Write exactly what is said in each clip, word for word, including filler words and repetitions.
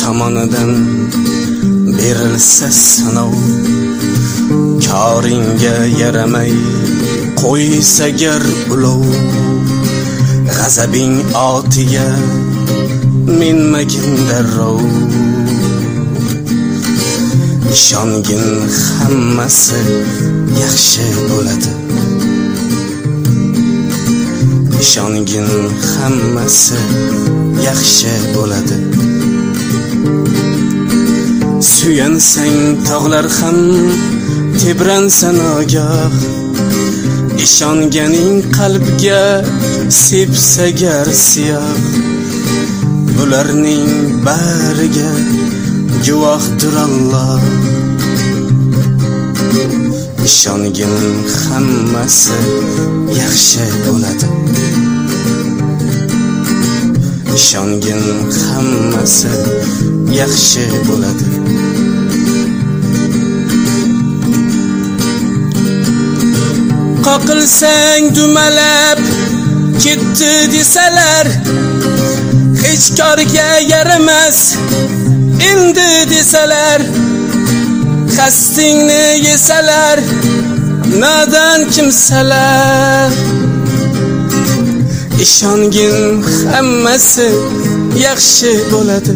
tomonidan berilsa sinov, koringga yaramay qo'ysa gar ulov, g'azabing otiga minmagin darrov. Ishongin hammasi yaxshi bo'ladi. Ishongin hammasi yaxshi bo'ladi. Suyansang tog'lar ham tebransa nogoh, ishonganing qalbga sepsa gar siyoh. Bularning bariga guvohdir Alloh. Ishongin hammasi yaxshi bo'ladi. Ishongin hammasi yaxshi bo'ladi. Qoqilsang dumalab ketdi desalar, hech korga yaramas endi desalar, qasdingni yesalar, nadan kimsalar. Ishongin hammasi yaxshi bo'ladi.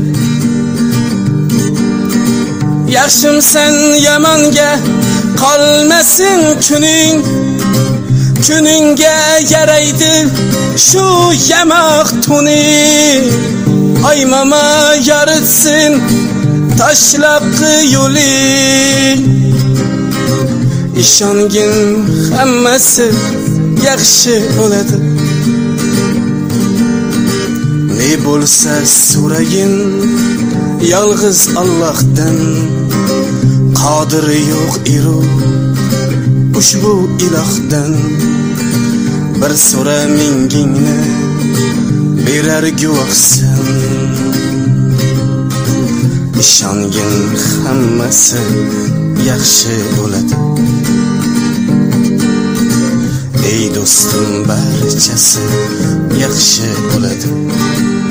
Yaxshimsan yomonga qolmasin kuning, kuningga yaraydi shu yamoq tuning. Ay mama yoritsin tashlabqi yo'ling. Ishongin hammasi yaxshi bo'ladi. Ne bo'lsa so'ragin yolg'iz Allohdan, qodiri yo'q iru ushbu ilohdan. Bir so'ra mingingni berar guvohsan. Ishongin hammasi yaxshi bo'ladi. Ey do'stim, barchasi yaxshi bo'ladi.